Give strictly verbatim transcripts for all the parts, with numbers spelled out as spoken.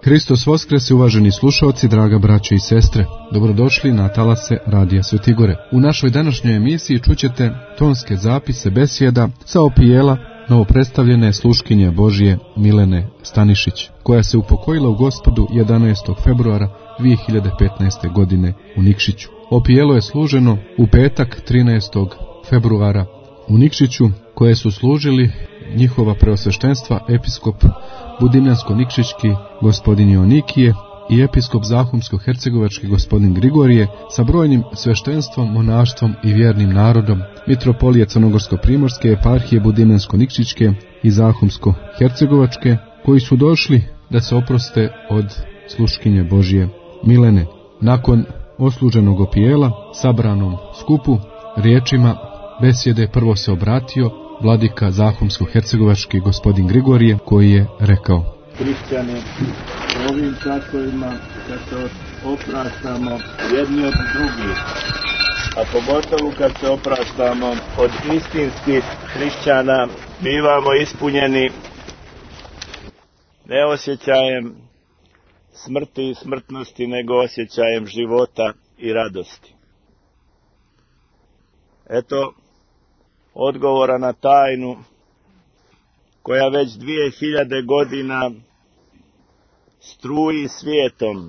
Hristos Voskres, uvaženi slušaoci, draga braćo i sestre, dobrodošli na talase Radija Svetigore. U našoj današnjoj emisiji čućete tonske zapise besjeda sa opijela novopredstavljene sluškinje Božije Milene Stanišić, koja se upokojila u Gospodu jedanaestog februara dvije hiljade petnaeste. godine u Nikšiću. Opijelo je služeno u petak trinaestog februara u Nikšiću, koje su služili njihova preosveštenstva episkop Budimljansko-Nikšićki gospodin Jonikije i episkop Zahumsko-Hercegovački gospodin Grigorije sa brojnim sveštenstvom, monaštvom i vjernim narodom mitropolije Crnogorsko-Primorske, eparhije Budimljansko-Nikšićke i Zahumsko-Hercegovačke, koji su došli da se oproste od sluškinje Božije Milene. Nakon osluženog opijela sabranom skupu riječima besjede prvo se obratio vladika Zahumsko-Hercegovački gospodin Grigorije, koji je rekao: Hrišćani, u ovim časovima kad se opraštamo jedni od drugih, a pogotovo kad se opraštamo od istinskih hrišćana, bivamo ispunjeni ne osjećajem smrti i smrtnosti, nego osjećajem života i radosti. Eto odgovora na tajnu koja već dvije hiljade godina struji svijetom,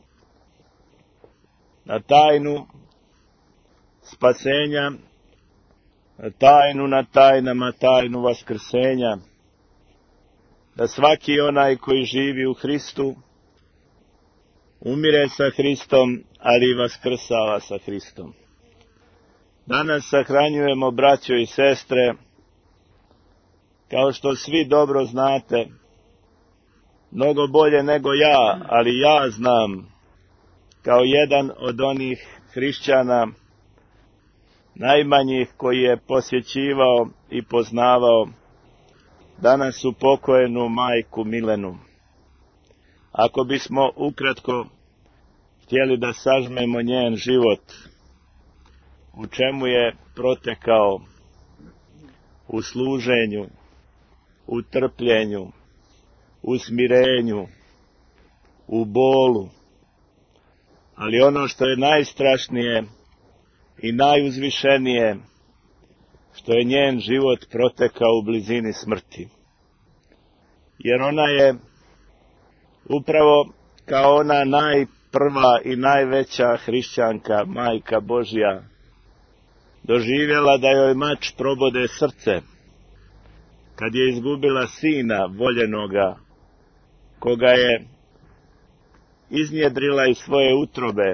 na tajnu spasenja, na tajnu na tajnama, tajnu vaskrsenja, da svaki onaj koji živi u Hristu umire sa Hristom, ali i vaskrsava sa Hristom. Danas sahranjujemo, braćo i sestre, kao što svi dobro znate, mnogo bolje nego ja, ali ja znam, kao jedan od onih hrišćana najmanjih koji je posjećivao i poznavao danas upokojenu majku Milenu. Ako bismo ukratko htjeli da sažmemo njen život, u čemu je protekao, u služenju, u trpljenju, u smirenju, u bolu, ali ono što je najstrašnije i najuzvišenije, što je njen život protekao u blizini smrti. Jer ona je upravo kao ona najprva i najveća hrišćanka, majka Božja, doživjela da joj mač probode srce, kad je izgubila sina voljenoga, koga je iznjedrila iz svoje utrobe.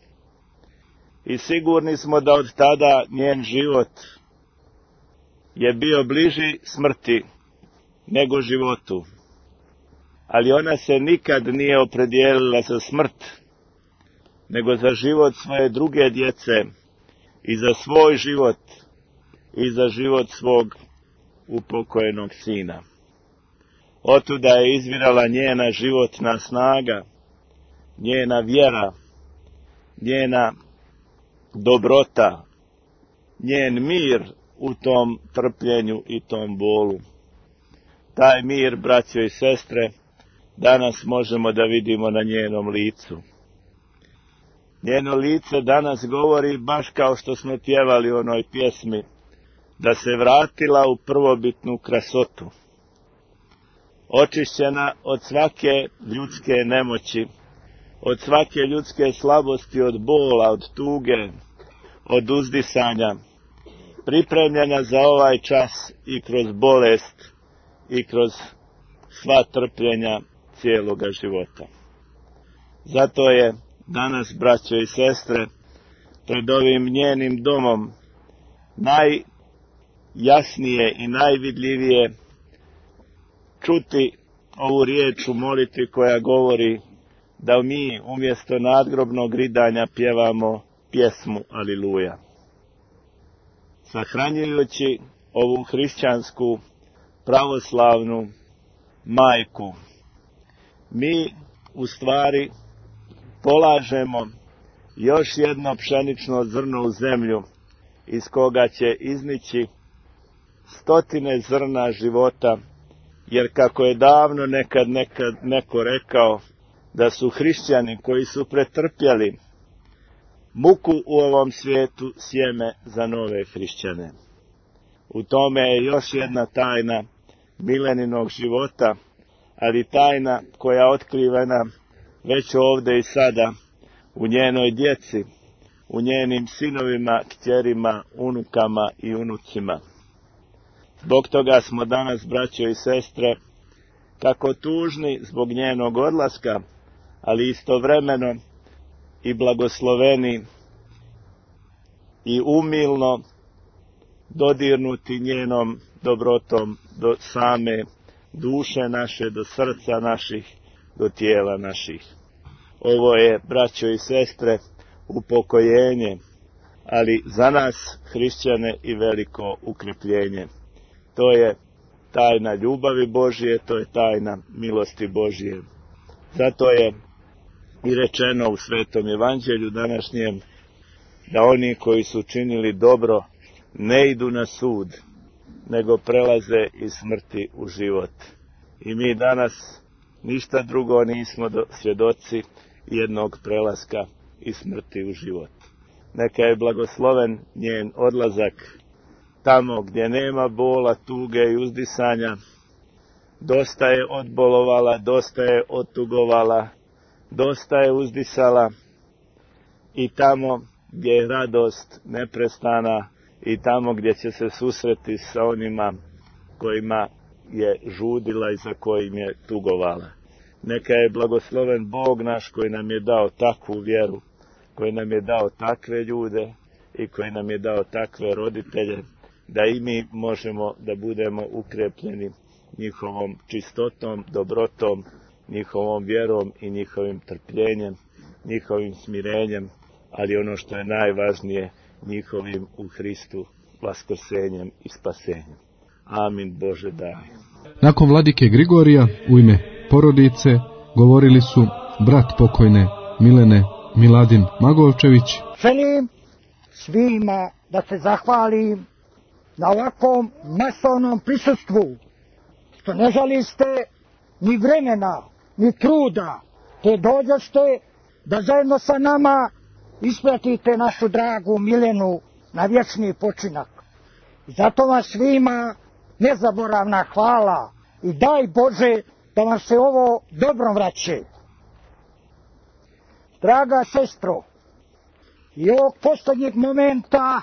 I sigurni smo da od tada njen život je bio bliži smrti nego životu. Ali ona se nikad nije opredijelila za smrt, nego za život svoje druge djece i za svoj život i za život svog upokojenog sina. Otuda je izvirala njena životna snaga, njena vjera, njena dobrota, njen mir u tom trpljenju i tom bolu. Taj mir, braćo i sestre, danas možemo da vidimo na njenom licu. Njeno lice danas govori baš kao što smo pjevali u onoj pjesmi, da se vratila u prvobitnu krasotu. Očišćena od svake ljudske nemoći, od svake ljudske slabosti, od bola, od tuge, od uzdisanja, pripremljena za ovaj čas i kroz bolest i kroz sva trpljenja cijeloga života. Zato je danas, braćo i sestre, pred ovim njenim domom najjasnije i najvidljivije čuti ovu riječ u molitvi koja govori da mi umjesto nadgrobnog ridanja pjevamo pjesmu Aliluja. Sahranjujući ovu hrišćansku pravoslavnu majku, mi u stvari polažemo još jedno pšenično zrno u zemlju, iz koga će iznići stotine zrna života, jer kako je davno nekad, nekad neko rekao, da su hrišćani koji su pretrpjeli muku u ovom svijetu sjeme za nove hrišćane. U tome je još jedna tajna mileninog života, ali tajna koja je otkrivena već ovdje i sada u njenoj djeci, u njenim sinovima, kćerima, unukama i unucima. Zbog toga smo danas, braćo i sestre, kako tužni zbog njenog odlaska, ali istovremeno i blagosloveni i umilno dodirnuti njenom dobrotom do same duše naše, do srca naših, do tijela naših. Ovo je, braćo i sestre, upokojenje, ali za nas hrišćane i veliko ukrepljenje. To je tajna ljubavi Božje, to je tajna milosti Božje. Zato je i rečeno u Svetom evanđelju današnjem da oni koji su činili dobro ne idu na sud, nego prelaze iz smrti u život. I mi danas ništa drugo nismo svjedoci jednog prelaska iz smrti u život. Neka je blagosloven njen odlazak tamo gdje nema bola, tuge i uzdisanja. Dosta je odbolovala, dosta je otugovala, dosta je uzdisala i tamo gdje je radost neprestana i tamo gdje će se susreti sa onima kojima je žudila i za kojim je tugovala. Neka je blagosloven Bog naš koji nam je dao takvu vjeru, koji nam je dao takve ljude i koji nam je dao takve roditelje, da i mi možemo da budemo ukrepljeni njihovom čistotom, dobrotom, njihovom vjerom i njihovim trpljenjem, njihovim smirenjem, ali ono što je najvažnije, njihovim u Hristu vaskrsenjem i spasenjem. Amin, Bože daj. Nakon vladike Grigorija u ime porodice govorili su brat pokojne Milene Miladin Magovčević. Želim svima da se zahvalim na ovakvom masovnom prisustvu, što ne žaliste ni vremena, ni truda, te dođoste da zajedno sa nama ispratite našu dragu Milenu na vječni počinak. I zato vam svima nezaboravna hvala i daj Bože da vam se ovo dobro vraće. Draga sestro, i ovog posljednjeg momenta,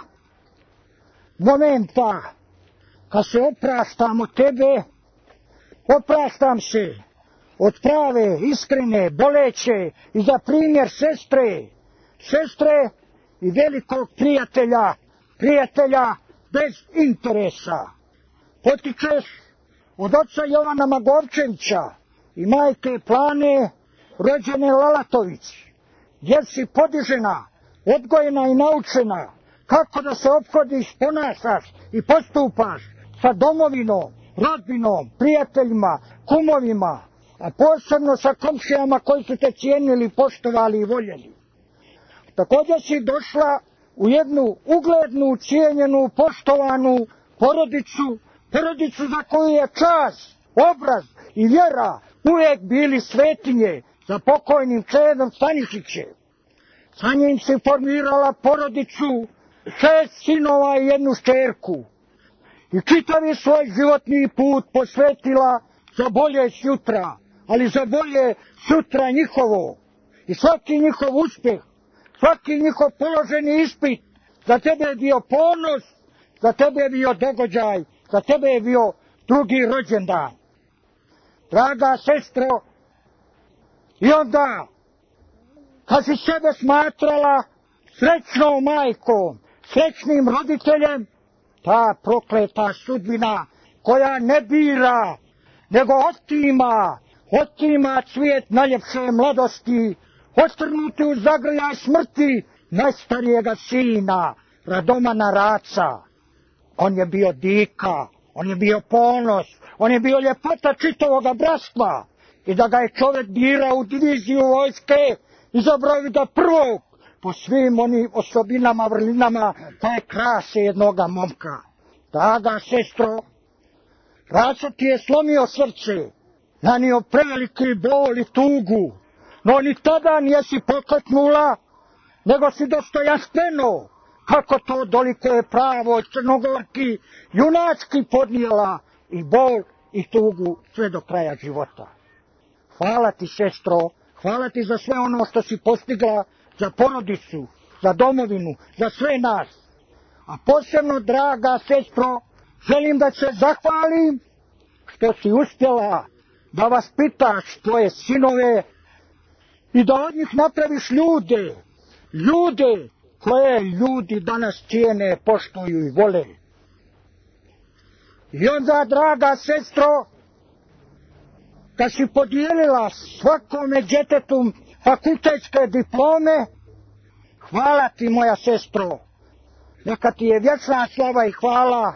momenta kad se opraštam od tebe, opraštam se od prave, iskrene, boleće i za primjer sestre, sestre i velikog prijatelja, prijatelja bez interesa. Potičeš od oca Jovana Magovčevića i majke Plane, rođene Lalatović, jer si podižena, odgojena i naučena kako da se ophodiš, ponašaš i postupaš sa domovinom, rodbinom, prijateljima, kumovima, a posebno sa komšijama koji su te cijenili, poštovali i voljeli. Također si došla u jednu uglednu, cijenjenu, poštovanu porodicu, porodicu za koju je čast, obraz i vjera uvijek bili svetinje za pokojnim Čedom Stanišićem. Sa njim si formirala porodicu, šest sinova i jednu šćerku. I čitavi svoj životni put posvetila za bolje sutra, ali za bolje sutra njihovo. I svaki njihov uspjeh, svaki njihov položeni ispit, za tebe je bio ponos, za tebe je bio događaj, za tebe je bio drugi rođendan. Draga sestro, i onda, kad si sebe smatrala srećnom majkom, srećnim roditeljem, ta prokleta sudbina koja ne bira, nego otima, otima cvijet najljepše mladosti, ostrnuti u zagrljaj smrti najstarijega sina, Radomana Raca. On je bio dika, on je bio ponos, on je bio ljepota čitavoga bratstva. I da ga je čovjek birao u diviziju vojske, izabrao ga prvog po svim onim osobinama, vrlinama, taj krase jednoga momka. Draga sestro, Raco ti je slomio srce, nanio preveliki bol i tugu, no ni tada nijesi pokleknula, nego si dostojanstveno, kako to dolikuje pravo Crnogorki, junački podnijela i bol i tugu sve do kraja života. Hvala ti, sestro, hvala ti za sve ono što si postigla, za porodicu, za domovinu, za sve nas. A posebno, draga sestro, želim da se zahvalim što si uspjela da vaspitaš tvoje sinove i da od njih napraviš ljude, ljude koje ljudi danas cijene, poštuju i vole. I onda, draga sestro, kad si podijelila svakome djetetu fakultetske diplome, hvala ti, moja sestro, neka ti je vječna slava i hvala.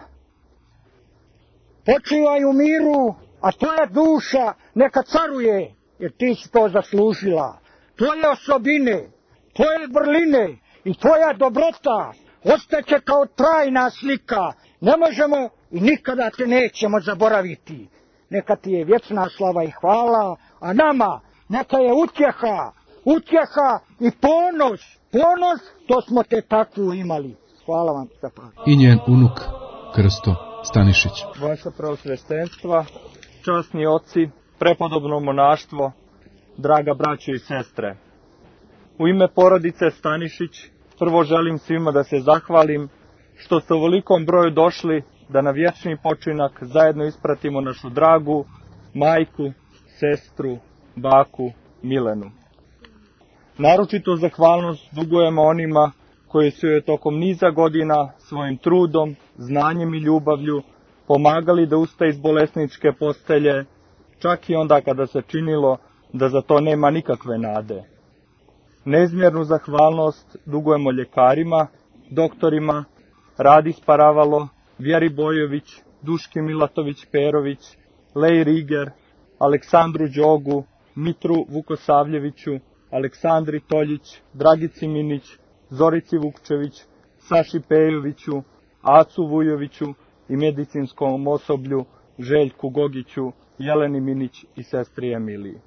Počivaj u miru, a tvoja duša neka caruje, jer ti si to zaslužila. Tvoje osobine, tvoje vrline i tvoja dobrota ostaće kao trajna slika. Ne možemo i nikada te nećemo zaboraviti. Neka ti je vječna slava i hvala, a nama neka je utjeha, utjeha i ponos, ponos, to smo te takvu imali. Hvala vam za pažnju. I njen unuk, Krsto Stanišić. Vaša preosveštenstva, časni oci, prepodobno monaštvo, draga braćo i sestre. U ime porodice Stanišić prvo želim svima da se zahvalim što ste u velikom broju došli da na vječni počinak zajedno ispratimo našu dragu majku, sestru, baku Milenu. Naročito zahvalnost dugujemo onima koji su joj tokom niza godina svojim trudom, znanjem i ljubavlju pomagali da ustaje iz bolesničke postelje, čak i onda kada se činilo da za to nema nikakve nade. Neizmjernu zahvalnost dugujemo ljekarima, doktorima, Radi Sparavalo, Vjeri Bojović, Duški Milatović-Perović, Lej Riger, Aleksandru Đogu, Mitru Vukosavljeviću, Aleksandri Toljić, Dragici Minić, Zorici Vukčević, Saši Pejoviću, Acu Vujoviću i medicinskom osoblju Željku Gogiću, Jeleni Minić i sestri Emiliji.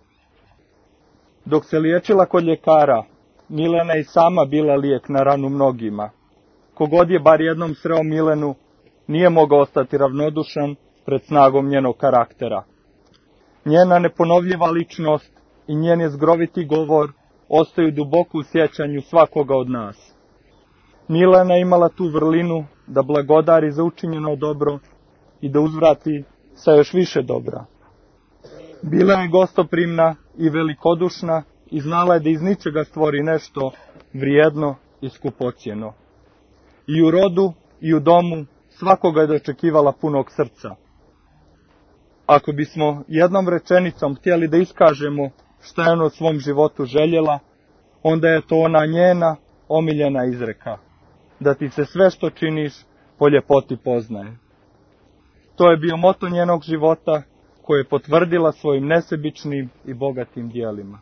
Dok se liječila kod ljekara, Milena i sama bila lijek na ranu mnogima. Kogod je bar jednom sreo Milenu, nije mogao ostati ravnodušan pred snagom njenog karaktera. Njena neponovljiva ličnost i njen jezgroviti govor ostaju duboko u sjećanju svakoga od nas. Milena je imala tu vrlinu da blagodari za učinjeno dobro i da uzvrati sa još više dobra. Bila je gostoprimna i velikodušna i znala je da iz ničega stvori nešto vrijedno i skupocjeno. I u rodu i u domu svakoga je dočekivala punog srca. Ako bismo jednom rečenicom htjeli da iskažemo šta je ona u svom životu željela, onda je to ona njena omiljena izreka, da ti se sve što činiš po ljepoti poznaje. To je bio moto njenog života koje je potvrdila svojim nesebičnim i bogatim dijelima.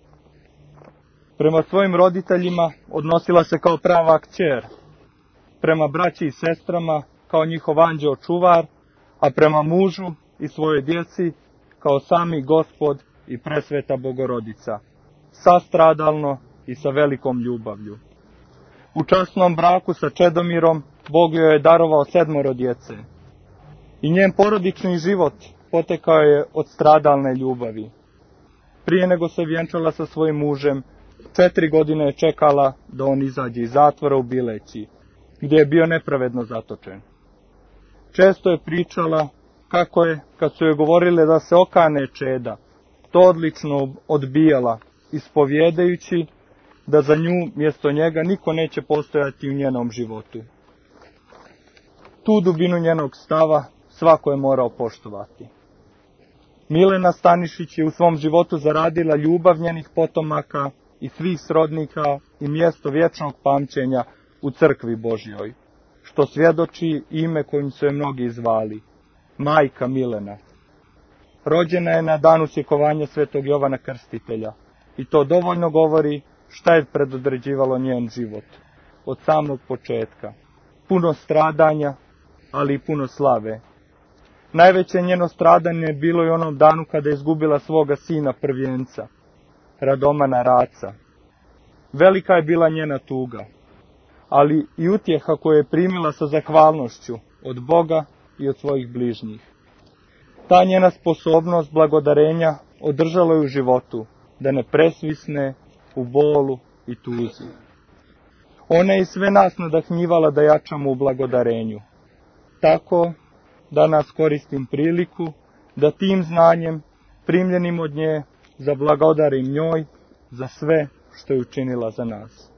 Prema svojim roditeljima odnosila se kao prava kćer, prema braći i sestrama kao njihov anđeo čuvar, a prema mužu i svojoj djeci kao sami Gospod i presveta Bogorodica, sastradalno i sa velikom ljubavlju. U časnom braku sa Čedomirom Bog joj je darovao sedmoro djece. I njen porodični život potekao je od stradalne ljubavi. Prije nego se vjenčala sa svojim mužem, četiri godine je čekala da on izađe iz zatvora u Bileći, gdje je bio nepravedno zatočen. Često je pričala kako je, kad su joj govorile da se okane čeda, to odlično odbijala, ispovjedajući da za nju mjesto njega niko neće postojati u njenom životu. Tu dubinu njenog stava svako je morao poštovati. Milena Stanišić je u svom životu zaradila ljubav njenih potomaka i svih srodnika i mjesto vječnog pamćenja u crkvi Božjoj, što svjedoči ime kojim su je mnogi zvali, Majka Milena. Rođena je na danu sjekovanja svetog Jovana Krstitelja i to dovoljno govori šta je predodređivalo njen život od samog početka. Puno stradanja, ali i puno slave. Najveće njeno stradanje je bilo i onom danu kada je izgubila svoga sina prvenca. Radomana Raca. Velika je bila njena tuga, ali i utjeha koju je primila sa zahvalnošću od Boga i od svojih bližnjih. Ta njena sposobnost blagodarenja održala je u životu, da ne presvisne u bolu i tuzi. Ona je sve nas nadahnjivala da jačamo u blagodarenju. Tako danas koristim priliku da tim znanjem, primljenim od nje, zablagodarim njoj za sve što je učinila za nas.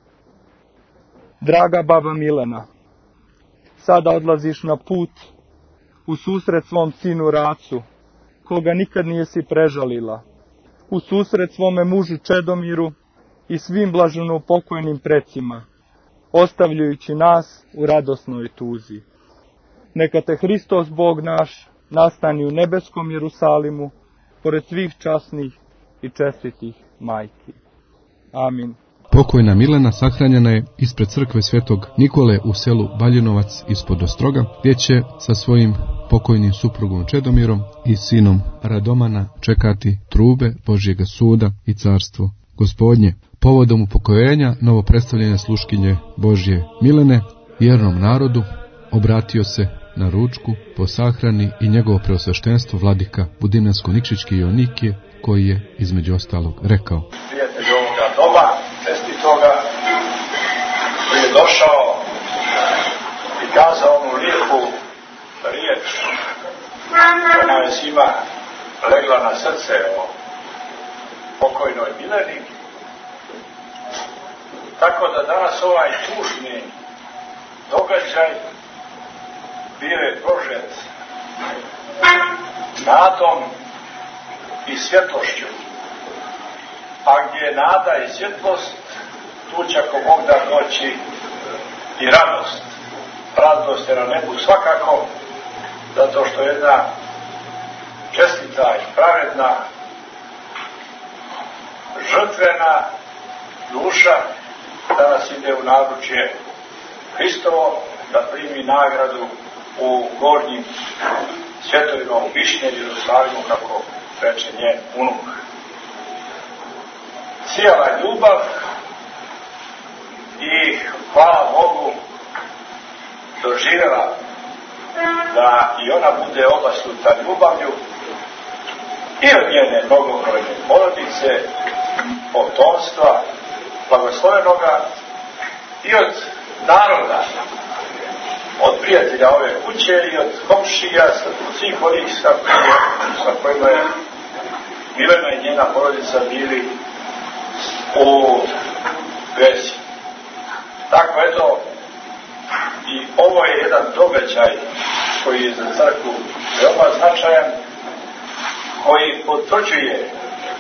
Draga baba Milena, sada odlaziš na put u susret svom sinu Racu, koga nikad nije si prežalila, u susret svome mužu Čedomiru i svim blaženopokojnim precima, ostavljajući nas u radosnoj tuzi. Neka te Hristos Bog naš nastani u nebeskom Jerusalimu, pored svih časnih i čestitih majki. Amin. Pokojna Milena sahranjena je ispred crkve Svetog Nikole u selu Baljinovac ispod Ostroga, gdje će sa svojim pokojnim suprugom Čedomirom i sinom Radomana čekati trube Božjega suda i carstvo Gospodnje. Povodom upokojenja novopredstavljene sluškinje Božje Milene vjernom narodu obratio se na ručku po sahrani i njegovo preosveštenstvo vladika Budimljansko-Nikšićki Joanikije, koji je između ostalog rekao: Prijatelj ovoga doma, čestitoga, koji je došao i kazao onu lijepu riječ koja je svima legla na srce o pokojnoj Mileni. Tako da danas ovaj tužni događaj bio je prožet nadom i svjetlošću. A gdje je nada i svjetlost, tu će ako Bog da doći i radost. Radost je na nebu svakako, zato što jedna čestita i pravedna, žrtvena duša danas ide u naručje Hristovo da primi nagradu u gornjim svjetovima u Višnjem Jerusalimu, kako reče njen unuk. Cijela ljubav i hvala Bogu doživjela da i ona bude obasuta ljubavlju i od njene mnogobrojne porodice, potomstva blagoslovenoga i od naroda, od prijatelja ove kuće i od komšija, svih onih sa, sa kojima je Milena i njena porodica bili u vezi. Tako eto, i ovo je jedan događaj koji je za crkvu veoma značajan, koji potvrđuje e,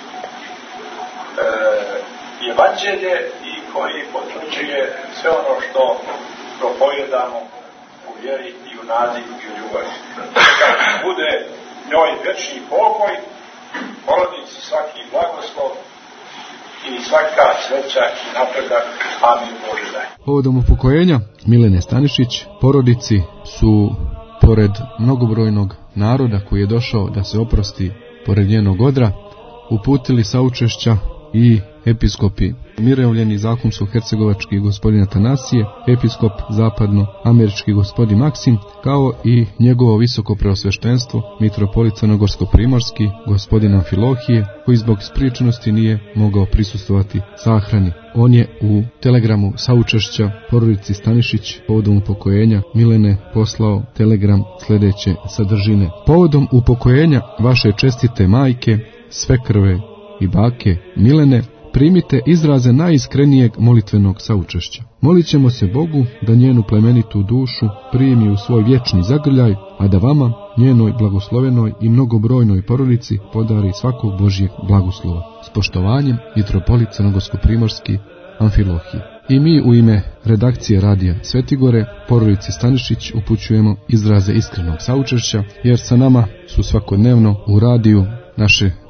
evanđelje i koji potvrđuje sve ono što propovedamo u vjeri i u nadi i u ljubavi. Kada bude njoj večni pokoj, porodici svaki blagoslov i svaka sreća i napredak. Amin. Bože daj. Povodom upokojenja Milene Stanišić, porodici su, pored mnogobrojnog naroda koji je došao da se oprosti pored njenog odra, uputili saučešća i episkopi Mirevljeni Zahumsko-Hercegovački gospodin Atanasije, episkop zapadno-američki gospodin Maksim, kao i njegovo visoko preosveštenstvo mitropolit Crnogorsko-Primorski gospodin Amfilohije, koji zbog spriječenosti nije mogao prisustvovati sahrani. On je u telegramu saučešća porodici Stanišić povodom upokojenja Milene poslao telegram sljedeće sadržine: povodom upokojenja vaše čestite majke, svekrve i bake Milene, primite izraze najiskrenijeg molitvenog saučešća. Molit ćemo se Bogu da njenu plemenitu dušu primi u svoj vječni zagrljaj, a da vama, njenoj blagoslovenoj i mnogobrojnoj porodici podari svakog Božjeg blagoslova. S poštovanjem, mitropolit Crnogorsko-Primorski Amfilohije. I mi u ime redakcije radija Svetigore porodici Stanišić upućujemo izraze iskrenog saučešća, jer sa nama su svakodnevno u radiju naše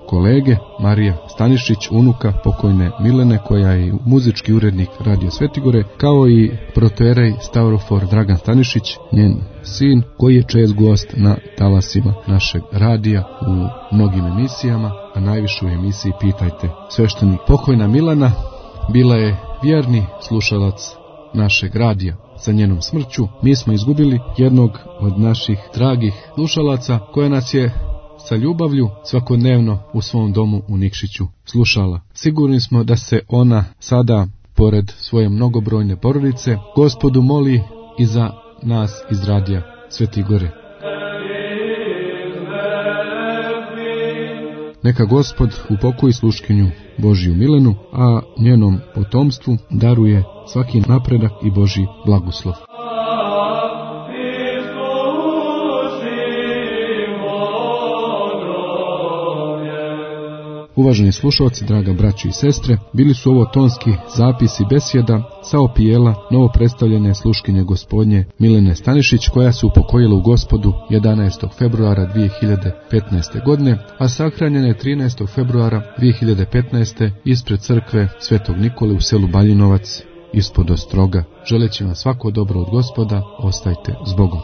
kolege, Marija Stanišić, unuka pokojne Milene, koja je muzički urednik Radio Svetigore, kao i protoerej Stavrofor Dragan Stanišić, njen sin, koji je čest gost na talasima našeg radija u mnogim emisijama, a najviše u emisiji Pitajte sveštenik. Pokojna Milana bila je vjerni slušalac našeg radija. Sa njenom smrću mi smo izgubili jednog od naših dragih slušalaca, koja nas je sa ljubavlju svakodnevno u svom domu u Nikšiću slušala. Sigurni smo da se ona sada, pored svoje mnogobrojne porodice, Gospodu moli i za nas iz radija Svetigore. Neka Gospod upokoji sluškinju Božiju Milenu, a njenom potomstvu daruje svaki napredak i Božji blagoslov. Uvaženi slušalci, draga braćo i sestre, bili su ovo tonski zapisi besjeda sa opijela novopredstavljene sluškinje Gospodnje Milene Stanišić, koja se upokojila u Gospodu jedanaestog februara dvije hiljade petnaeste. godine, a sahranjena je trinaestog februara dvije hiljade petnaeste. ispred crkve Svetog Nikole u selu Baljinovac ispod Ostroga. Želeći vam svako dobro od Gospoda, ostajte s Bogom.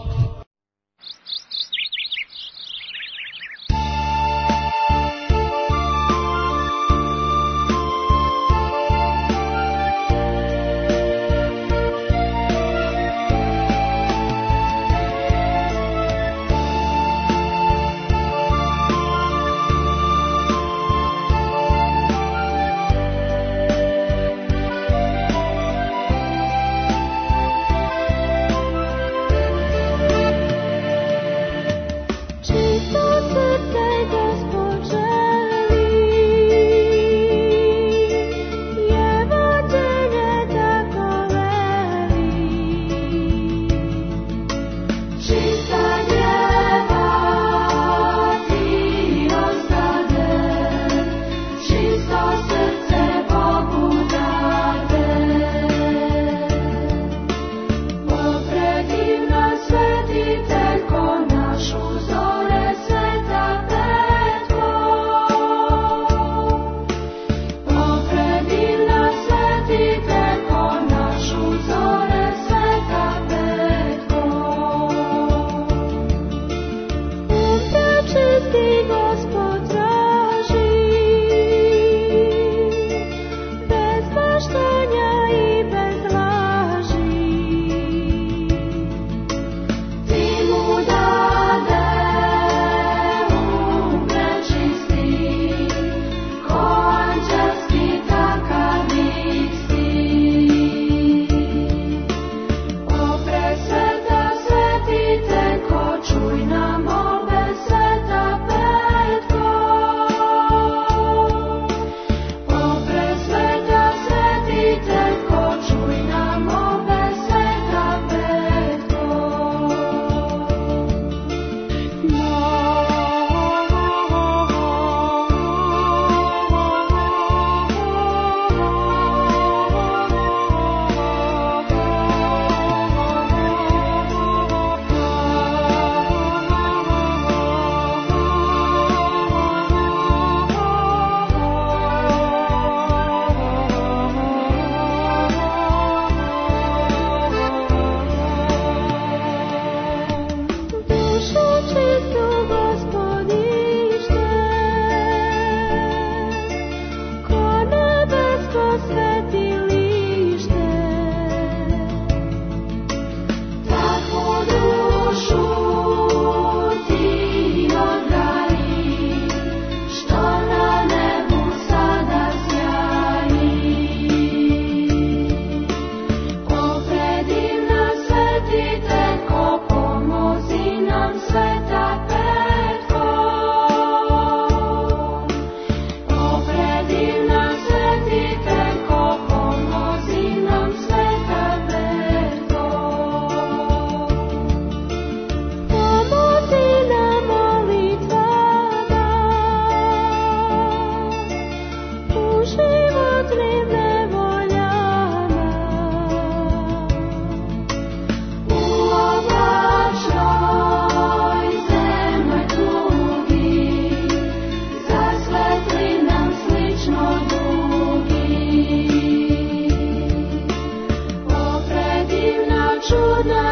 čudna